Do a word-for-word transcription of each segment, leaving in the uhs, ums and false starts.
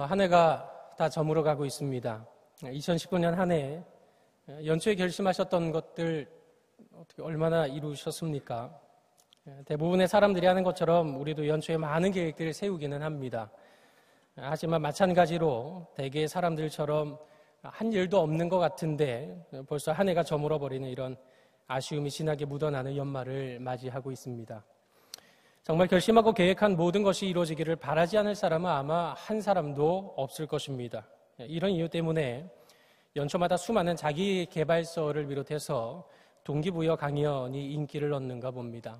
한 해가 다 저물어 가고 있습니다. 이천십구 년 한 해 연초에 결심하셨던 것들 어떻게 얼마나 이루셨습니까? 대부분의 사람들이 하는 것처럼 우리도 연초에 많은 계획들을 세우기는 합니다. 하지만 마찬가지로 대개의 사람들처럼 한 일도 없는 것 같은데 벌써 한 해가 저물어 버리는 이런 아쉬움이 진하게 묻어나는 연말을 맞이하고 있습니다. 정말 결심하고 계획한 모든 것이 이루어지기를 바라지 않을 사람은 아마 한 사람도 없을 것입니다. 이런 이유 때문에 연초마다 수많은 자기개발서를 비롯해서 동기부여 강연이 인기를 얻는가 봅니다.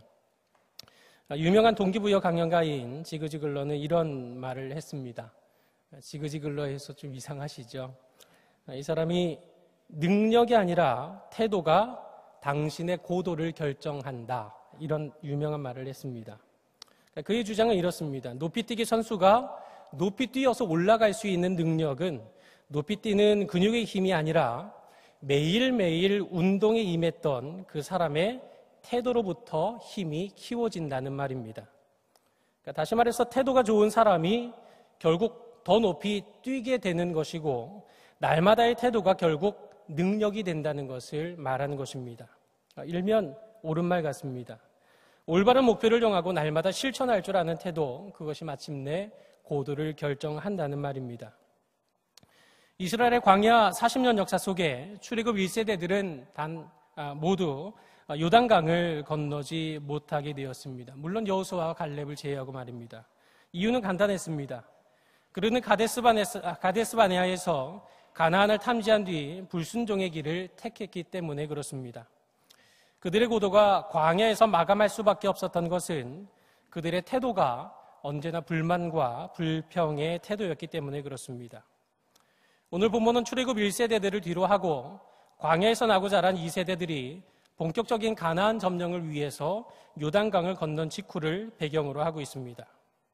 유명한 동기부여 강연가인 지그지글러는 이런 말을 했습니다. 지그지글러에서 좀 이상하시죠? 이 사람이 능력이 아니라 태도가 당신의 고도를 결정한다. 이런 유명한 말을 했습니다. 그의 주장은 이렇습니다. 높이뛰기 선수가 높이 뛰어서 올라갈 수 있는 능력은 높이 뛰는 근육의 힘이 아니라 매일매일 운동에 임했던 그 사람의 태도로부터 힘이 키워진다는 말입니다. 그러니까 다시 말해서 태도가 좋은 사람이 결국 더 높이 뛰게 되는 것이고 날마다의 태도가 결국 능력이 된다는 것을 말하는 것입니다. 일면 옳은 말 같습니다. 올바른 목표를 정하고 날마다 실천할 줄 아는 태도, 그것이 마침내 고도를 결정한다는 말입니다. 이스라엘의 광야 사십 년 역사 속에 출애굽 일 세대들은 단 아, 모두 요단강을 건너지 못하게 되었습니다. 물론 여호수아와 갈렙을 제외하고 말입니다. 이유는 간단했습니다. 그들은 가데스바네아에서 가나안을 탐지한 뒤 불순종의 길을 택했기 때문에 그렇습니다. 그들의 고도가 광야에서 마감할 수밖에 없었던 것은 그들의 태도가 언제나 불만과 불평의 태도였기 때문에 그렇습니다. 오늘 본문은 출애굽 일 세대들을 뒤로 하고 광야에서 나고 자란 이 세대들이 본격적인 가나안 점령을 위해서 요단강을 건넌 직후를 배경으로 하고 있습니다.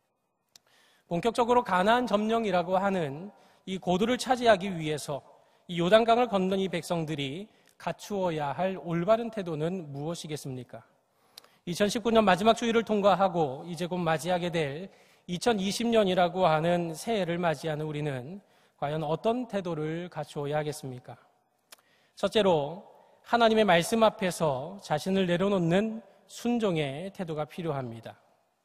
본격적으로 가나안 점령이라고 하는 이 고도를 차지하기 위해서 이 요단강을 건넌 이 백성들이 갖추어야 할 올바른 태도는 무엇이겠습니까? 이천십구 년 마지막 주일을 통과하고 이제 곧 맞이하게 될 이천이십 년이라고 하는 새해를 맞이하는 우리는 과연 어떤 태도를 갖추어야 하겠습니까? 첫째로 하나님의 말씀 앞에서 자신을 내려놓는 순종의 태도가 필요합니다.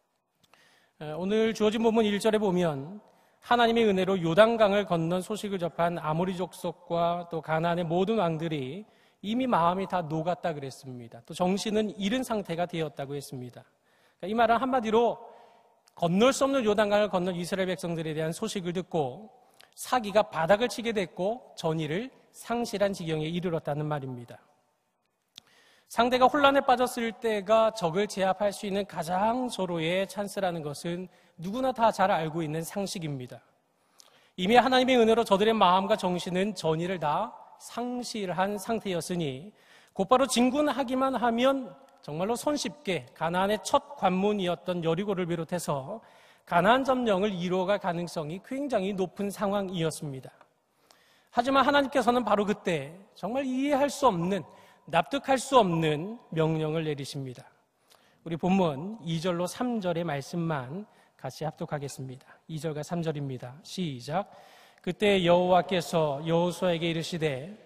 오늘 주어진 본문 일 절에 보면 하나님의 은혜로 요단강을 건넌 소식을 접한 아모리 족속과 또 가나안의 모든 왕들이 이미 마음이 다 녹았다 그랬습니다. 또 정신은 잃은 상태가 되었다고 했습니다. 이 말은 한마디로 건널 수 없는 요단강을 건넌 이스라엘 백성들에 대한 소식을 듣고 사기가 바닥을 치게 됐고 전의를 상실한 지경에 이르렀다는 말입니다. 상대가 혼란에 빠졌을 때가 적을 제압할 수 있는 가장 절호의 찬스라는 것은 누구나 다 잘 알고 있는 상식입니다. 이미 하나님의 은혜로 저들의 마음과 정신은 전의를 다 상실한 상태였으니 곧바로 진군하기만 하면 정말로 손쉽게 가나안의 첫 관문이었던 여리고를 비롯해서 가나안 점령을 이루어갈 가능성이 굉장히 높은 상황이었습니다. 하지만 하나님께서는 바로 그때 정말 이해할 수 없는, 납득할 수 없는 명령을 내리십니다. 우리 본문 이 절로 삼 절의 말씀만 같이 합독하겠습니다. 이 절과 삼 절입니다. 시작. 그때 여호와께서 여호수아에게 이르시되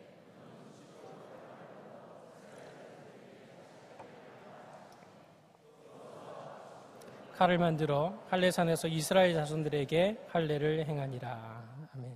칼을 만들어 할례산에서 이스라엘 자손들에게 할례를 행하니라. 아멘.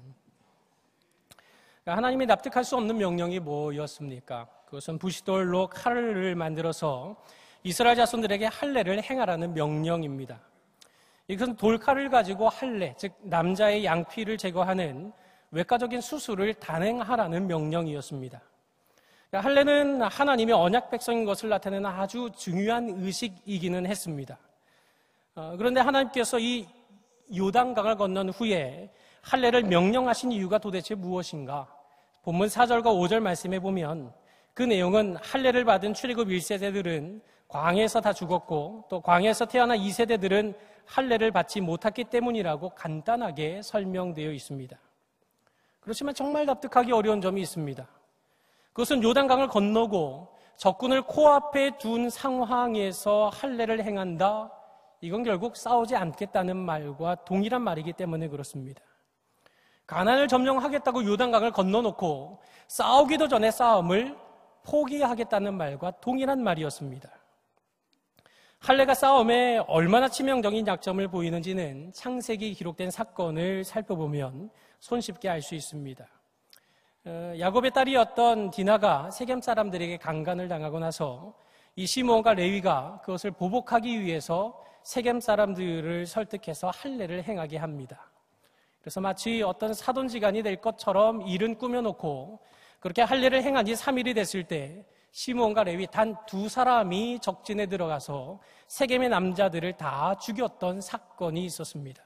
하나님이 납득할 수 없는 명령이 뭐였습니까? 그것은 부싯돌로 칼을 만들어서 이스라엘 자손들에게 할례를 행하라는 명령입니다. 이것은 돌칼을 가지고 할례, 즉 남자의 양피를 제거하는 외과적인 수술을 단행하라는 명령이었습니다. 그러니까 할례는 하나님의 언약 백성인 것을 나타내는 아주 중요한 의식이기는 했습니다. 어, 그런데 하나님께서 이 요단강을 건넌 후에 할례를 명령하신 이유가 도대체 무엇인가? 본문 사 절과 오 절 말씀에 보면 그 내용은 할례를 받은 출애굽 일 세대들은 광야에서 다 죽었고 또 광야에서 태어난 이 세대들은 할례를 받지 못했기 때문이라고 간단하게 설명되어 있습니다. 그렇지만 정말 납득하기 어려운 점이 있습니다. 그것은 요단강을 건너고 적군을 코앞에 둔 상황에서 할례를 행한다. 이건 결국 싸우지 않겠다는 말과 동일한 말이기 때문에 그렇습니다. 가나안을 점령하겠다고 요단강을 건너놓고 싸우기도 전에 싸움을 포기하겠다는 말과 동일한 말이었습니다. 할례가 싸움에 얼마나 치명적인 약점을 보이는지는 창세기 기록된 사건을 살펴보면 손쉽게 알 수 있습니다. 야곱의 딸이었던 디나가 세겜 사람들에게 강간을 당하고 나서 이 시므온과 레위가 그것을 보복하기 위해서 세겜 사람들을 설득해서 할례를 행하게 합니다. 그래서 마치 어떤 사돈지간이 될 것처럼 일은 꾸며놓고 그렇게 할례를 행한 지 삼 일이 됐을 때 시므온과 레위 단 두 사람이 적진에 들어가서 세겜의 남자들을 다 죽였던 사건이 있었습니다.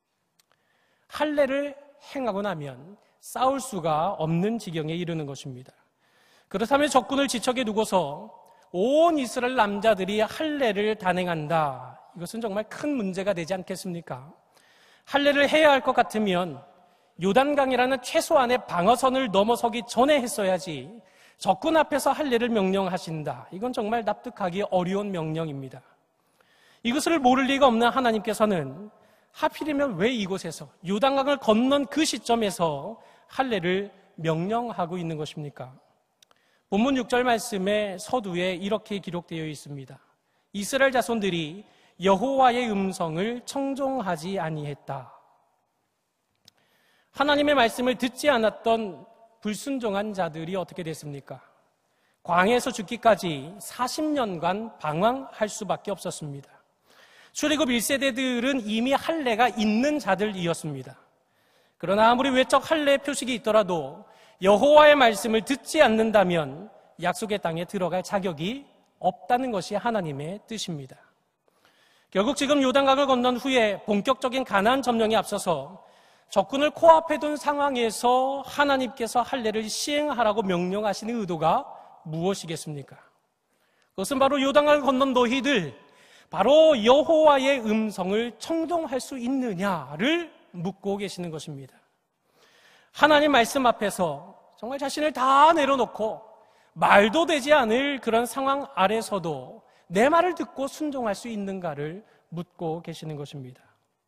할례를 행하고 나면 싸울 수가 없는 지경에 이르는 것입니다. 그렇다면 적군을 지척에 두고서 온 이스라엘 남자들이 할례를 단행한다. 이것은 정말 큰 문제가 되지 않겠습니까? 할례를 해야 할 것 같으면 요단강이라는 최소한의 방어선을 넘어서기 전에 했어야지 적군 앞에서 할례를 명령하신다. 이건 정말 납득하기 어려운 명령입니다. 이것을 모를 리가 없는 하나님께서는 하필이면 왜 이곳에서 요단강을 건넌 그 시점에서 할례를 명령하고 있는 것입니까? 본문 육 절 말씀에 서두에 이렇게 기록되어 있습니다. 이스라엘 자손들이 여호와의 음성을 청종하지 아니했다. 하나님의 말씀을 듣지 않았던 불순종한 자들이 어떻게 됐습니까? 광야에서 죽기까지 사십 년간 방황할 수밖에 없었습니다. 출애굽 일 세대들은 이미 할례가 있는 자들이었습니다. 그러나 아무리 외적 할례 표식이 있더라도 여호와의 말씀을 듣지 않는다면 약속의 땅에 들어갈 자격이 없다는 것이 하나님의 뜻입니다. 결국 지금 요단강을 건넌 후에 본격적인 가나안 점령에 앞서서 적군을 코앞에 둔 상황에서 하나님께서 할례를 시행하라고 명령하시는 의도가 무엇이겠습니까? 그것은 바로 요단강을 건넌 너희들, 바로 여호와의 음성을 청종할 수 있느냐를 묻고 계시는 것입니다. 하나님 말씀 앞에서 정말 자신을 다 내려놓고 말도 되지 않을 그런 상황 아래서도 내 말을 듣고 순종할 수 있는가를 묻고 계시는 것입니다.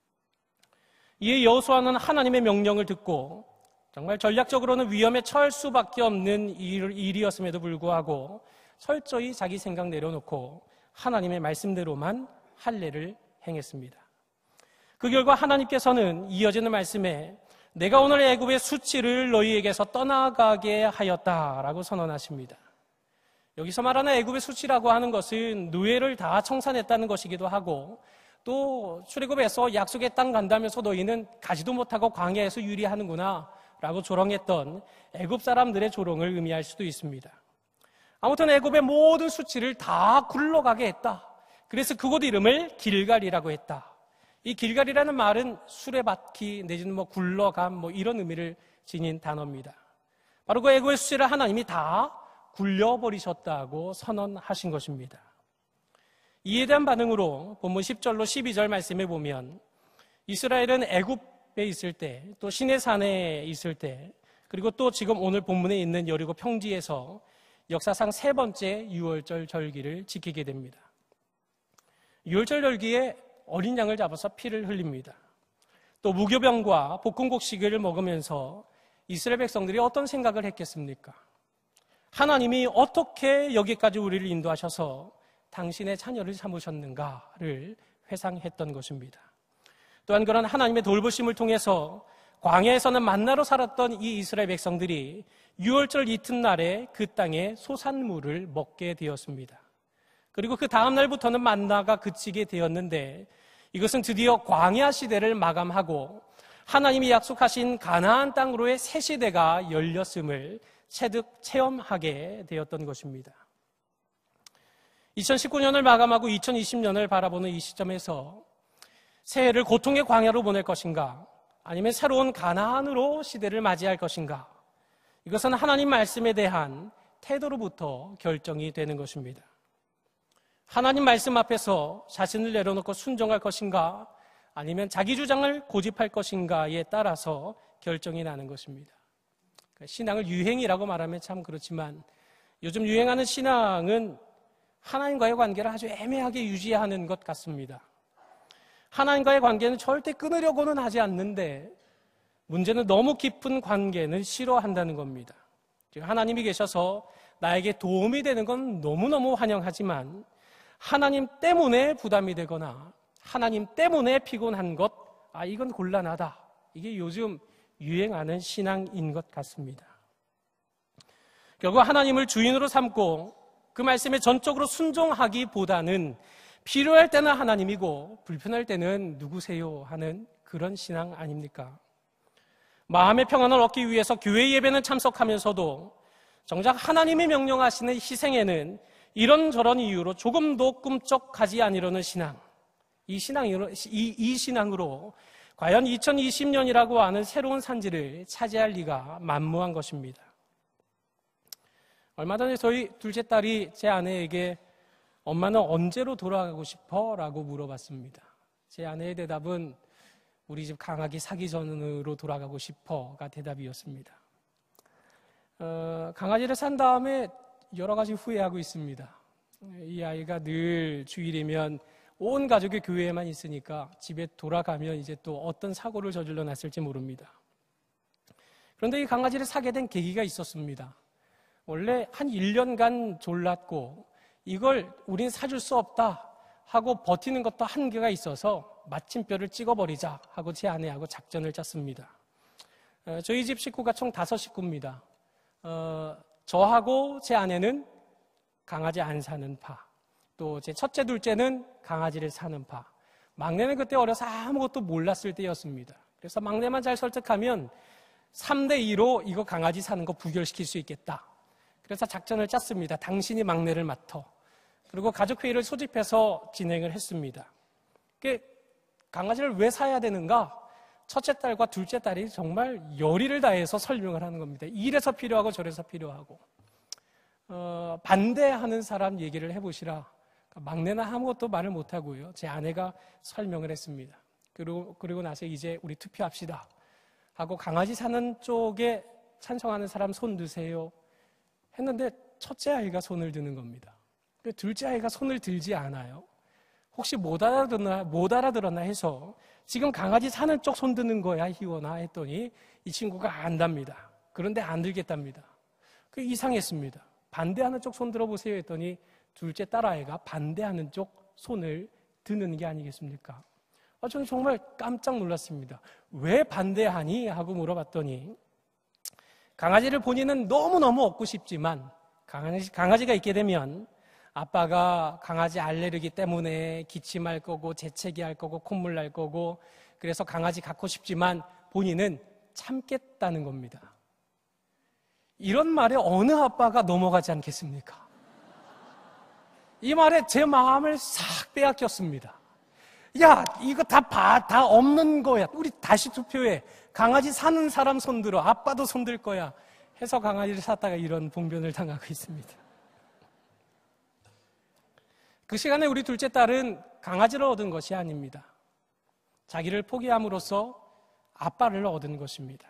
이에 여호수아는 하나님의 명령을 듣고 정말 전략적으로는 위험에 처할 수밖에 없는 일, 일이었음에도 불구하고 철저히 자기 생각 내려놓고 하나님의 말씀대로만 할례를 행했습니다. 그 결과 하나님께서는 이어지는 말씀에 내가 오늘 애굽의 수치를 너희에게서 떠나가게 하였다라고 선언하십니다. 여기서 말하는 애굽의 수치라고 하는 것은 노예를 다 청산했다는 것이기도 하고 또 출애굽에서 약속의 땅 간다면서 너희는 가지도 못하고 광야에서 유리하는구나 라고 조롱했던 애굽 사람들의 조롱을 의미할 수도 있습니다. 아무튼 애굽의 모든 수치를 다 굴러가게 했다. 그래서 그곳 이름을 길갈이라고 했다. 이 길갈이라는 말은 수레바퀴 내지는 뭐 굴러감 뭐 이런 의미를 지닌 단어입니다. 바로 그 애굽의 수치를 하나님이 다 굴려버리셨다고 선언하신 것입니다. 이에 대한 반응으로 본문 십 절로 십이 절 말씀에 보면 이스라엘은 애굽에 있을 때, 또 시내산에 있을 때, 그리고 또 지금 오늘 본문에 있는 여리고 평지에서 역사상 세 번째 유월절 절기를 지키게 됩니다. 유월절 절기에 어린 양을 잡아서 피를 흘립니다. 또 무교병과 볶음곡식을 먹으면서 이스라엘 백성들이 어떤 생각을 했겠습니까? 하나님이 어떻게 여기까지 우리를 인도하셔서 당신의 자녀를 삼으셨는가를 회상했던 것입니다. 또한 그런 하나님의 돌보심을 통해서 광야에서는 만나로 살았던 이 이스라엘 백성들이 유월절 이튿날에 그 땅의 소산물을 먹게 되었습니다. 그리고 그 다음 날부터는 만나가 그치게 되었는데 이것은 드디어 광야 시대를 마감하고 하나님이 약속하신 가나안 땅으로의 새 시대가 열렸음을 체득 체험하게 되었던 것입니다. 이천십구 년을 마감하고 이천이십 년을 바라보는 이 시점에서 새해를 고통의 광야로 보낼 것인가 아니면 새로운 가나안으로 시대를 맞이할 것인가, 이것은 하나님 말씀에 대한 태도로부터 결정이 되는 것입니다. 하나님 말씀 앞에서 자신을 내려놓고 순종할 것인가 아니면 자기 주장을 고집할 것인가에 따라서 결정이 나는 것입니다. 신앙을 유행이라고 말하면 참 그렇지만 요즘 유행하는 신앙은 하나님과의 관계를 아주 애매하게 유지하는 것 같습니다. 하나님과의 관계는 절대 끊으려고는 하지 않는데 문제는 너무 깊은 관계는 싫어한다는 겁니다. 하나님이 계셔서 나에게 도움이 되는 건 너무너무 환영하지만 하나님 때문에 부담이 되거나 하나님 때문에 피곤한 것, 아, 이건 곤란하다. 이게 요즘 유행하는 신앙인 것 같습니다. 결국 하나님을 주인으로 삼고 그 말씀에 전적으로 순종하기보다는 필요할 때는 하나님이고 불편할 때는 누구세요 하는 그런 신앙 아닙니까? 마음의 평안을 얻기 위해서 교회 예배는 참석하면서도 정작 하나님이 명령하시는 희생에는 이런저런 이유로 조금도 꿈쩍하지 않으려는 신앙. 이 신앙으로, 이, 이 신앙으로 과연 이천이십 년이라고 하는 새로운 산지를 차지할 리가 만무한 것입니다. 얼마 전에 저희 둘째 딸이 제 아내에게 엄마는 언제로 돌아가고 싶어? 라고 물어봤습니다. 제 아내의 대답은 우리 집 강아지 사기 전으로 돌아가고 싶어가 대답이었습니다. 어, 강아지를 산 다음에 여러 가지 후회하고 있습니다. 이 아이가 늘 주일이면 온 가족이 교회에만 있으니까 집에 돌아가면 이제 또 어떤 사고를 저질러 놨을지 모릅니다. 그런데 이 강아지를 사게 된 계기가 있었습니다. 원래 한 일 년간 졸랐고 이걸 우린 사줄 수 없다 하고 버티는 것도 한계가 있어서 마침표를 찍어버리자 하고 제 아내하고 작전을 짰습니다. 어, 저희 집 식구가 총 다섯 식구입니다. 어, 저하고 제 아내는 강아지 안 사는 파, 또 제 첫째 둘째는 강아지를 사는 파, 막내는 그때 어려서 아무것도 몰랐을 때였습니다. 그래서 막내만 잘 설득하면 삼 대 이로 이거 강아지 사는 거 부결시킬 수 있겠다. 그래서 작전을 짰습니다. 당신이 막내를 맡어. 그리고 가족회의를 소집해서 진행을 했습니다. 강아지를 왜 사야 되는가? 첫째 딸과 둘째 딸이 정말 열의를 다해서 설명을 하는 겁니다. 이래서 필요하고 저래서 필요하고. 어, 반대하는 사람 얘기를 해보시라. 막내는 아무것도 말을 못하고요. 제 아내가 설명을 했습니다. 그리고, 그리고 나서 이제 우리 투표합시다 하고 강아지 사는 쪽에 찬성하는 사람 손 드세요 했는데 첫째 아이가 손을 드는 겁니다. 둘째 아이가 손을 들지 않아요. 혹시 못 알아들었나, 못 알아들었나 해서 지금 강아지 사는 쪽 손 드는 거야, 희원아 했더니 이 친구가 안답니다. 그런데 안 들겠답니다. 그 이상했습니다. 반대하는 쪽 손 들어보세요 했더니 둘째 딸아이가 반대하는 쪽 손을 드는 게 아니겠습니까? 아, 저는 정말 깜짝 놀랐습니다. 왜 반대하니? 하고 물어봤더니 강아지를 본인은 너무너무 얻고 싶지만 강아지, 강아지가 있게 되면 아빠가 강아지 알레르기 때문에 기침할 거고 재채기 할 거고 콧물 날 거고 그래서 강아지 갖고 싶지만 본인은 참겠다는 겁니다. 이런 말에 어느 아빠가 넘어가지 않겠습니까? 이 말에 제 마음을 싹 빼앗겼습니다. 야, 이거 다 봐, 다 없는 거야. 우리 다시 투표해. 강아지 사는 사람 손들어. 아빠도 손들 거야. 해서 강아지를 샀다가 이런 봉변을 당하고 있습니다. 그 시간에 우리 둘째 딸은 강아지를 얻은 것이 아닙니다. 자기를 포기함으로써 아빠를 얻은 것입니다.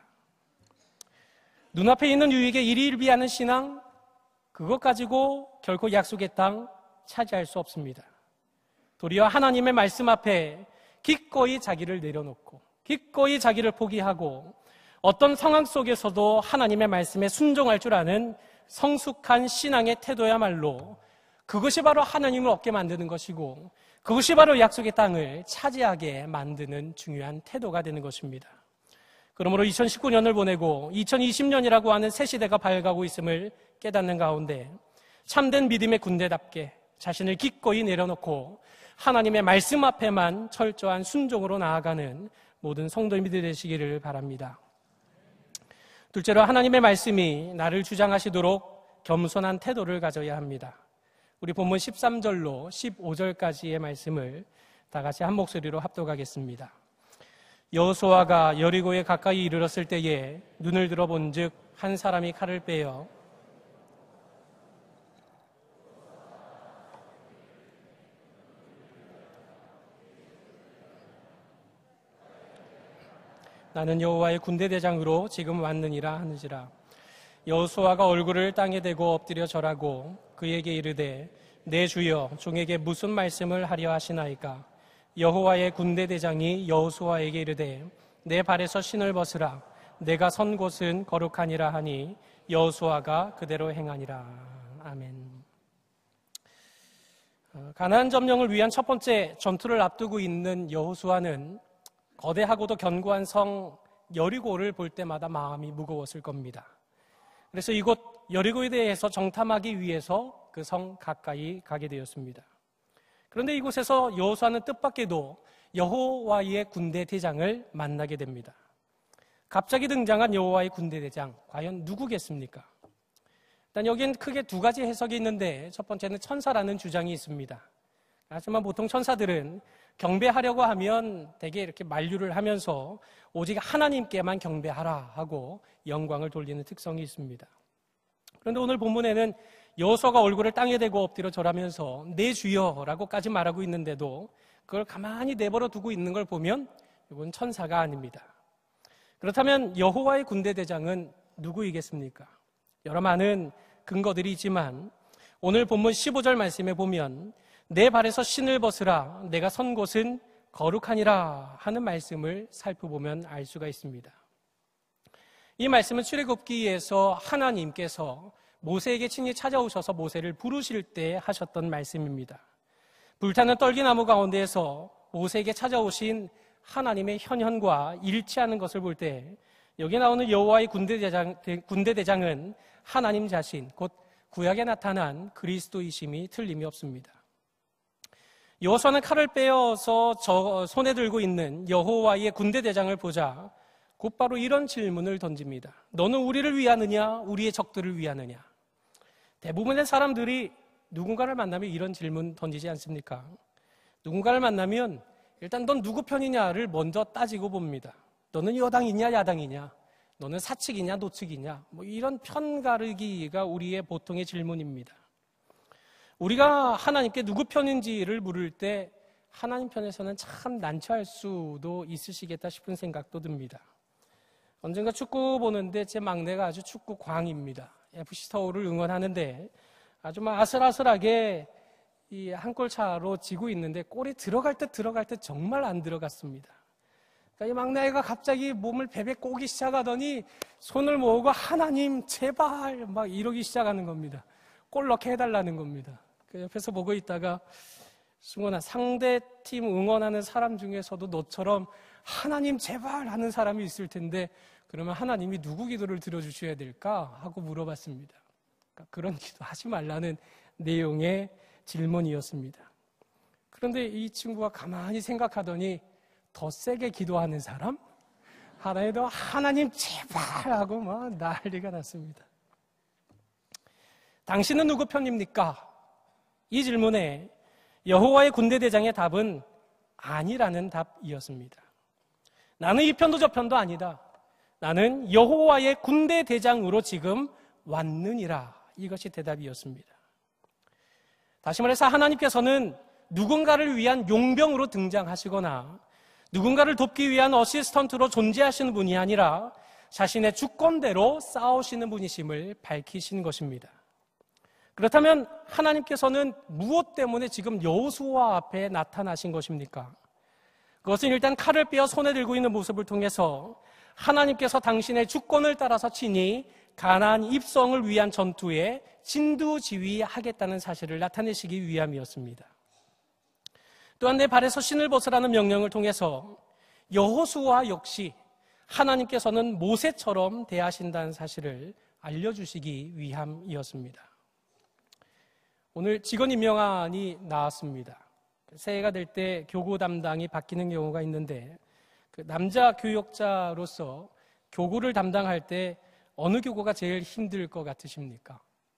눈앞에 있는 유익에 일희일비하는 신앙, 그것 가지고 결코 약속의 땅 차지할 수 없습니다. 도리어 하나님의 말씀 앞에 기꺼이 자기를 내려놓고 기꺼이 자기를 포기하고 어떤 상황 속에서도 하나님의 말씀에 순종할 줄 아는 성숙한 신앙의 태도야말로 그것이 바로 하나님을 얻게 만드는 것이고 그것이 바로 약속의 땅을 차지하게 만드는 중요한 태도가 되는 것입니다. 그러므로 이천십구 년을 보내고 이천이십 년이라고 하는 새 시대가 밝아가고 있음을 깨닫는 가운데 참된 믿음의 군대답게 자신을 기꺼이 내려놓고 하나님의 말씀 앞에만 철저한 순종으로 나아가는 모든 성도님들이 되시기를 바랍니다. 둘째로 하나님의 말씀이 나를 주장하시도록 겸손한 태도를 가져야 합니다. 우리 본문 십삼 절로 십오 절까지의 말씀을 다 같이 한 목소리로 합독하겠습니다. 여호수아가 여리고에 가까이 이르렀을 때에 눈을 들어본즉 한 사람이 칼을 빼어 나는 여호와의 군대 대장으로 지금 왔느니라 하는지라. 여호수아가 얼굴을 땅에 대고 엎드려 절하고 그에게 이르되 내 주여 종에게 무슨 말씀을 하려 하시나이까. 여호와의 군대 대장이 여호수아에게 이르되 내 발에서 신을 벗으라. 내가 선 곳은 거룩하니라 하니 여호수아가 그대로 행하니라. 아멘. 가나안 점령을 위한 첫 번째 전투를 앞두고 있는 여호수아는 거대하고도 견고한 성 여리고를 볼 때마다 마음이 무거웠을 겁니다. 그래서 이곳 여리고에 대해서 정탐하기 위해서 그 성 가까이 가게 되었습니다. 그런데 이곳에서 여호수아는 뜻밖에도 여호와의 군대 대장을 만나게 됩니다. 갑자기 등장한 여호와의 군대 대장, 과연 누구겠습니까? 일단 여기엔 크게 두 가지 해석이 있는데 첫 번째는 천사라는 주장이 있습니다. 하지만 보통 천사들은 경배하려고 하면 대개 이렇게 만류를 하면서 오직 하나님께만 경배하라 하고 영광을 돌리는 특성이 있습니다. 그런데 오늘 본문에는 여호수아가 얼굴을 땅에 대고 엎드려 절하면서 내 주여라고까지 말하고 있는데도 그걸 가만히 내버려 두고 있는 걸 보면 이건 천사가 아닙니다. 그렇다면 여호와의 군대 대장은 누구이겠습니까? 여러 많은 근거들이 있지만 오늘 본문 십오 절 말씀에 보면 내 발에서 신을 벗으라 내가 선 곳은 거룩하니라 하는 말씀을 살펴보면 알 수가 있습니다. 이 말씀은 출애굽기에서 하나님께서 모세에게 친히 찾아오셔서 모세를 부르실 때 하셨던 말씀입니다. 불타는 떨기나무 가운데에서 모세에게 찾아오신 하나님의 현현과 일치하는 것을 볼 때 여기 나오는 여호와의 군대 대장, 군대 대장은 하나님 자신, 곧 구약에 나타난 그리스도이심이 틀림이 없습니다. 여호수아는 칼을 빼어서 저 손에 들고 있는 여호와의 군대 대장을 보자 곧바로 이런 질문을 던집니다. 너는 우리를 위하느냐, 우리의 적들을 위하느냐? 대부분의 사람들이 누군가를 만나면 이런 질문 던지지 않습니까? 누군가를 만나면 일단 넌 누구 편이냐를 먼저 따지고 봅니다. 너는 여당이냐 야당이냐? 너는 사측이냐 노측이냐? 뭐 이런 편가르기가 우리의 보통의 질문입니다. 우리가 하나님께 누구 편인지를 물을 때 하나님 편에서는 참 난처할 수도 있으시겠다 싶은 생각도 듭니다. 언젠가 축구 보는데 제 막내가 아주 축구 광입니다. 에프씨 서울을 응원하는데 아주 막 아슬아슬하게 이 한 골 차로 지고 있는데 골이 들어갈 듯 들어갈 듯 정말 안 들어갔습니다. 그러니까 이 막내가 갑자기 몸을 베베 꼬기 시작하더니 손을 모으고 하나님 제발 막 이러기 시작하는 겁니다. 골 넣게 해달라는 겁니다. 그 옆에서 보고 있다가 승원아, 상대팀 응원하는 사람 중에서도 너처럼 하나님 제발 하는 사람이 있을 텐데 그러면 하나님이 누구 기도를 들어주셔야 될까 하고 물어봤습니다. 그러니까 그런 기도 하지 말라는 내용의 질문이었습니다. 그런데 이 친구가 가만히 생각하더니 더 세게 기도하는 사람? 하나님도 하나님 제발 하고 막 난리가 났습니다. 당신은 누구 편입니까? 이 질문에 여호와의 군대 대장의 답은 아니라는 답이었습니다. 나는 이 편도 저 편도 아니다. 나는 여호와의 군대 대장으로 지금 왔느니라. 이것이 대답이었습니다. 다시 말해서 하나님께서는 누군가를 위한 용병으로 등장하시거나 누군가를 돕기 위한 어시스턴트로 존재하시는 분이 아니라 자신의 주권대로 싸우시는 분이심을 밝히신 것입니다. 그렇다면 하나님께서는 무엇 때문에 지금 여호수아 앞에 나타나신 것입니까? 그것은 일단 칼을 빼어 손에 들고 있는 모습을 통해서 하나님께서 당신의 주권을 따라서 친히 가나안 입성을 위한 전투에 진두지휘하겠다는 사실을 나타내시기 위함이었습니다. 또한 내 발에서 신을 벗으라는 명령을 통해서 여호수아 역시 하나님께서는 모세처럼 대하신다는 사실을 알려주시기 위함이었습니다. 오늘 직원 임명안이 나왔습니다. 새해가 될 때 교구 담당이 바뀌는 경우가 있는데 그 남자 교역자로서 교구를 담당할 때 어느 교구가 제일 힘들 것 같으십니까?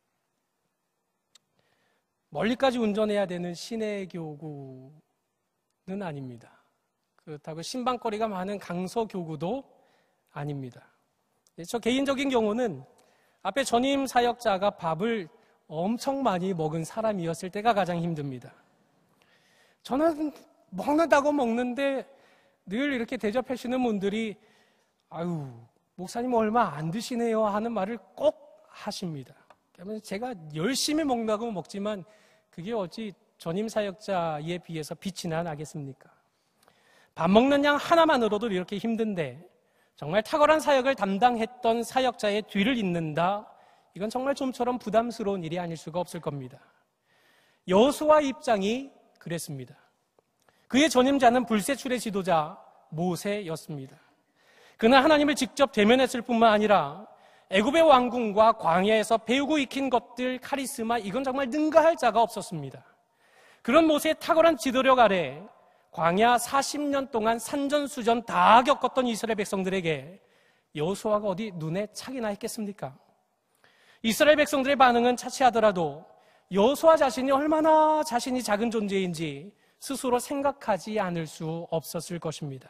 멀리까지 운전해야 되는 시내 교구는 아닙니다. 그렇다고 신방거리가 많은 강서 교구도 아닙니다. 저 개인적인 경우는 앞에 전임 사역자가 밥을 엄청 많이 먹은 사람이었을 때가 가장 힘듭니다. 저는 먹는다고 먹는데 늘 이렇게 대접하시는 분들이 아유 목사님 얼마 안 드시네요 하는 말을 꼭 하십니다. 그러면 제가 열심히 먹는다고 먹지만 그게 어찌 전임 사역자에 비해서 빛이나 나겠습니까? 밥 먹는 양 하나만으로도 이렇게 힘든데 정말 탁월한 사역을 담당했던 사역자의 뒤를 잇는다. 이건 정말 좀처럼 부담스러운 일이 아닐 수가 없을 겁니다. 여호수아 입장이 그랬습니다. 그의 전임자는 불세출의 지도자 모세였습니다. 그는 하나님을 직접 대면했을 뿐만 아니라 애굽의 왕궁과 광야에서 배우고 익힌 것들, 카리스마, 이건 정말 능가할 자가 없었습니다. 그런 모세의 탁월한 지도력 아래 광야 사십 년 동안 산전수전 다 겪었던 이스라엘 백성들에게 여호수아가 어디 눈에 착이나 했겠습니까? 이스라엘 백성들의 반응은 차치하더라도 여호수아 자신이 얼마나 자신이 작은 존재인지 스스로 생각하지 않을 수 없었을 것입니다.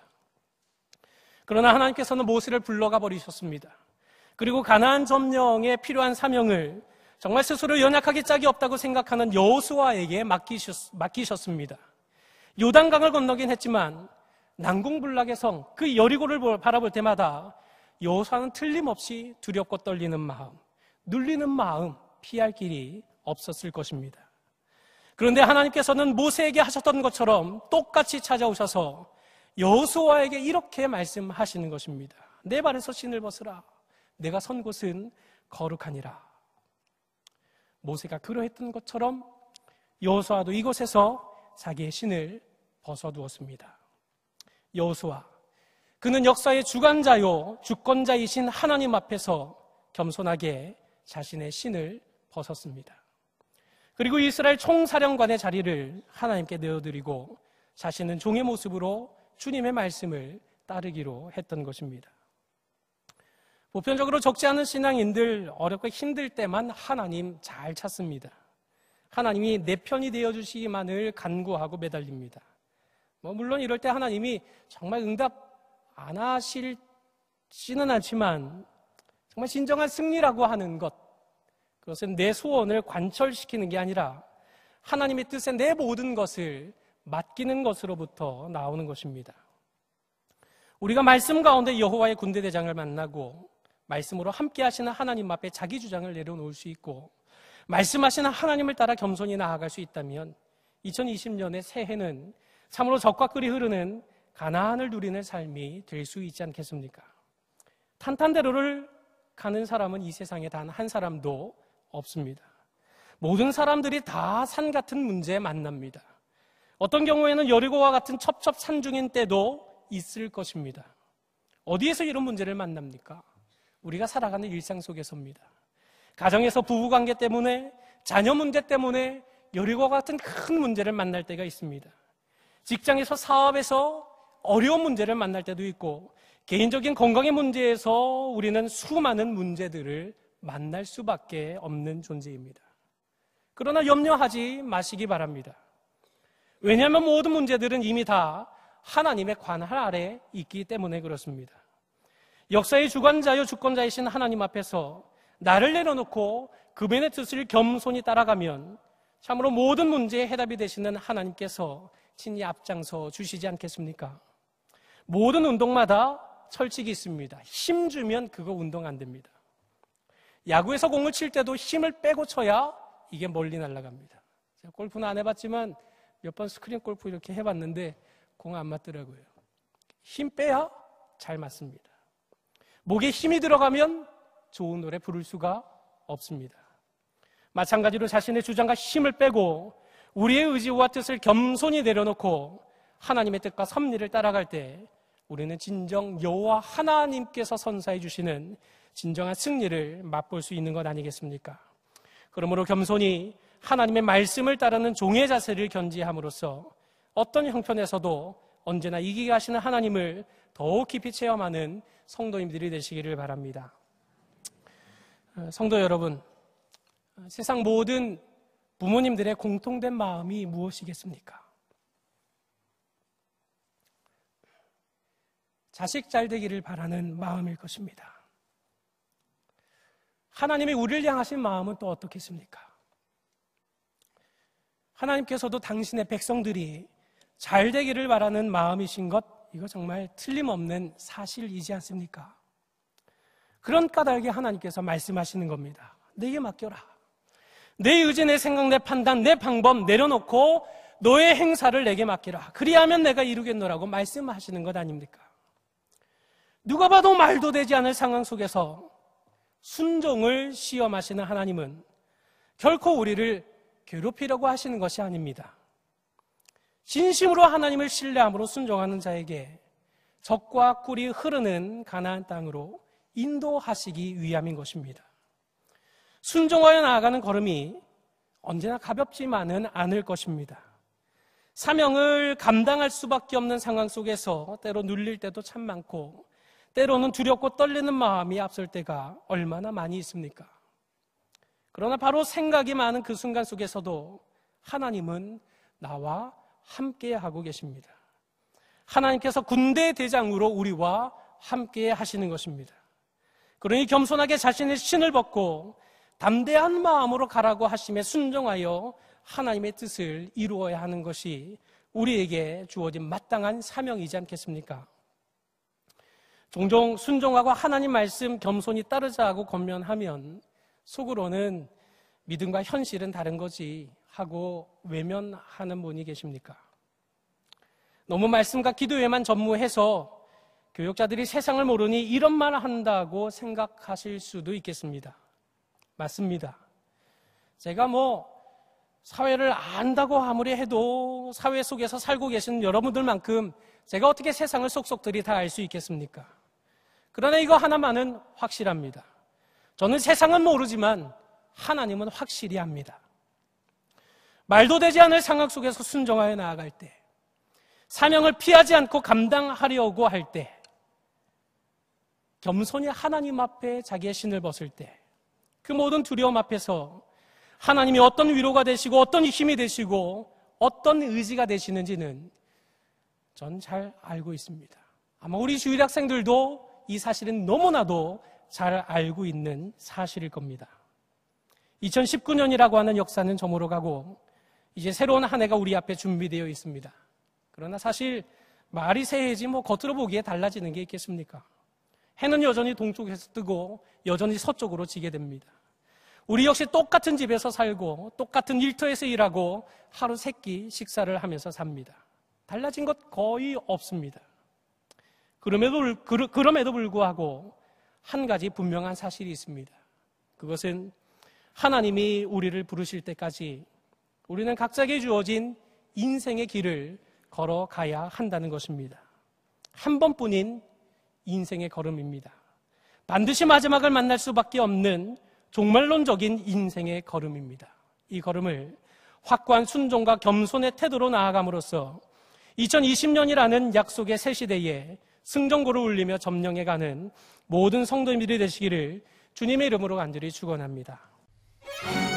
그러나 하나님께서는 모세를 불러가 버리셨습니다. 그리고 가나안 점령에 필요한 사명을 정말 스스로 연약하게 짝이 없다고 생각하는 여호수아에게 맡기셨, 맡기셨습니다. 요단강을 건너긴 했지만 난공불락의 성, 그 여리고를 바라볼 때마다 여호수아는 틀림없이 두렵고 떨리는 마음, 눌리는 마음, 피할 길이 없었을 것입니다. 그런데 하나님께서는 모세에게 하셨던 것처럼 똑같이 찾아오셔서 여호수아에게 이렇게 말씀하시는 것입니다. 내 발에서 신을 벗으라. 내가 선 곳은 거룩하니라. 모세가 그러했던 것처럼 여호수아도 이곳에서 자기의 신을 벗어두었습니다. 여호수아, 그는 역사의 주관자요 주권자이신 하나님 앞에서 겸손하게 자신의 신을 벗었습니다. 그리고 이스라엘 총사령관의 자리를 하나님께 내어드리고 자신은 종의 모습으로 주님의 말씀을 따르기로 했던 것입니다. 보편적으로 적지 않은 신앙인들, 어렵고 힘들 때만 하나님 잘 찾습니다. 하나님이 내 편이 되어주시기만을 간구하고 매달립니다. 뭐 물론 이럴 때 하나님이 정말 응답 안 하시지는 않지만 정말 진정한 승리라고 하는 것, 그것은 내 소원을 관철시키는 게 아니라 하나님의 뜻에 내 모든 것을 맡기는 것으로부터 나오는 것입니다. 우리가 말씀 가운데 여호와의 군대대장을 만나고 말씀으로 함께 하시는 하나님 앞에 자기 주장을 내려놓을 수 있고 말씀하시는 하나님을 따라 겸손히 나아갈 수 있다면 이천이십 년의 새해는 참으로 적과 꿀이 흐르는 가나안을 누리는 삶이 될 수 있지 않겠습니까? 탄탄대로를 가는 사람은 이 세상에 단 한 사람도 없습니다. 모든 사람들이 다 산 같은 문제에 만납니다. 어떤 경우에는 여리고와 같은 첩첩산중인 때도 있을 것입니다. 어디에서 이런 문제를 만납니까? 우리가 살아가는 일상 속에서입니다. 가정에서 부부관계 때문에, 자녀 문제 때문에 여리고와 같은 큰 문제를 만날 때가 있습니다. 직장에서, 사업에서 어려운 문제를 만날 때도 있고 개인적인 건강의 문제에서 우리는 수많은 문제들을 만날 수밖에 없는 존재입니다. 그러나 염려하지 마시기 바랍니다. 왜냐하면 모든 문제들은 이미 다 하나님의 관할 아래 있기 때문에 그렇습니다. 역사의 주관자요 주권자이신 하나님 앞에서 나를 내려놓고 그분의 뜻을 겸손히 따라가면 참으로 모든 문제의 해답이 되시는 하나님께서 친히 앞장서 주시지 않겠습니까? 모든 운동마다 철칙이 있습니다. 힘 주면 그거 운동 안 됩니다. 야구에서 공을 칠 때도 힘을 빼고 쳐야 이게 멀리 날아갑니다. 제가 골프는 안 해봤지만 몇 번 스크린 골프 이렇게 해봤는데 공 안 맞더라고요. 힘 빼야 잘 맞습니다. 목에 힘이 들어가면 좋은 노래 부를 수가 없습니다. 마찬가지로 자신의 주장과 힘을 빼고 우리의 의지와 뜻을 겸손히 내려놓고 하나님의 뜻과 섭리를 따라갈 때 우리는 진정 여호와 하나님께서 선사해 주시는 진정한 승리를 맛볼 수 있는 것 아니겠습니까? 그러므로 겸손히 하나님의 말씀을 따르는 종의 자세를 견지함으로써 어떤 형편에서도 언제나 이기게 하시는 하나님을 더욱 깊이 체험하는 성도님들이 되시기를 바랍니다. 성도 여러분, 세상 모든 부모님들의 공통된 마음이 무엇이겠습니까? 자식 잘 되기를 바라는 마음일 것입니다. 하나님이 우리를 향하신 마음은 또 어떻겠습니까? 하나님께서도 당신의 백성들이 잘 되기를 바라는 마음이신 것, 이거 정말 틀림없는 사실이지 않습니까? 그런 까닭에 하나님께서 말씀하시는 겁니다. 내게 맡겨라. 내 의지, 내 생각, 내 판단, 내 방법 내려놓고 너의 행사를 내게 맡기라. 그리하면 내가 이루겠노라고 말씀하시는 것 아닙니까? 누가 봐도 말도 되지 않을 상황 속에서 순종을 시험하시는 하나님은 결코 우리를 괴롭히려고 하시는 것이 아닙니다. 진심으로 하나님을 신뢰함으로 순종하는 자에게 젖과 꿀이 흐르는 가나안 땅으로 인도하시기 위함인 것입니다. 순종하여 나아가는 걸음이 언제나 가볍지만은 않을 것입니다. 사명을 감당할 수밖에 없는 상황 속에서 때로 눌릴 때도 참 많고 때로는 두렵고 떨리는 마음이 앞설 때가 얼마나 많이 있습니까? 그러나 바로 생각이 많은 그 순간 속에서도 하나님은 나와 함께 하고 계십니다. 하나님께서 군대 대장으로 우리와 함께 하시는 것입니다. 그러니 겸손하게 자신의 신을 벗고 담대한 마음으로 가라고 하심에 순종하여 하나님의 뜻을 이루어야 하는 것이 우리에게 주어진 마땅한 사명이지 않겠습니까? 종종 순종하고 하나님 말씀 겸손히 따르자 하고 권면하면 속으로는 믿음과 현실은 다른 거지 하고 외면하는 분이 계십니까? 너무 말씀과 기도에만 전무해서 교역자들이 세상을 모르니 이런 말 한다고 생각하실 수도 있겠습니다. 맞습니다. 제가 뭐 사회를 안다고 아무리 해도 사회 속에서 살고 계신 여러분들만큼 제가 어떻게 세상을 속속들이 다 알 수 있겠습니까? 그러나 이거 하나만은 확실합니다. 저는 세상은 모르지만 하나님은 확실히 압니다. 말도 되지 않을 상황 속에서 순종하여 나아갈 때, 사명을 피하지 않고 감당하려고 할 때, 겸손히 하나님 앞에 자기의 신을 벗을 때, 그 모든 두려움 앞에서 하나님이 어떤 위로가 되시고 어떤 힘이 되시고 어떤 의지가 되시는지는 전 잘 알고 있습니다. 아마 우리 주일 학생들도 이 사실은 너무나도 잘 알고 있는 사실일 겁니다. 이천십구 년이라고 하는 역사는 저물어 가고 이제 새로운 한 해가 우리 앞에 준비되어 있습니다. 그러나 사실 말이 새해지 뭐 겉으로 보기에 달라지는 게 있겠습니까? 해는 여전히 동쪽에서 뜨고 여전히 서쪽으로 지게 됩니다. 우리 역시 똑같은 집에서 살고 똑같은 일터에서 일하고 하루 세 끼 식사를 하면서 삽니다. 달라진 것 거의 없습니다. 그럼에도, 그럼에도 불구하고 한 가지 분명한 사실이 있습니다. 그것은 하나님이 우리를 부르실 때까지 우리는 각자에게 주어진 인생의 길을 걸어가야 한다는 것입니다. 한 번뿐인 인생의 걸음입니다. 반드시 마지막을 만날 수밖에 없는 종말론적인 인생의 걸음입니다. 이 걸음을 확고한 순종과 겸손의 태도로 나아감으로써 이천이십 년이라는 약속의 새 시대에 승전고를 울리며 점령해가는 모든 성도님들이 되시기를 주님의 이름으로 간절히 축원합니다.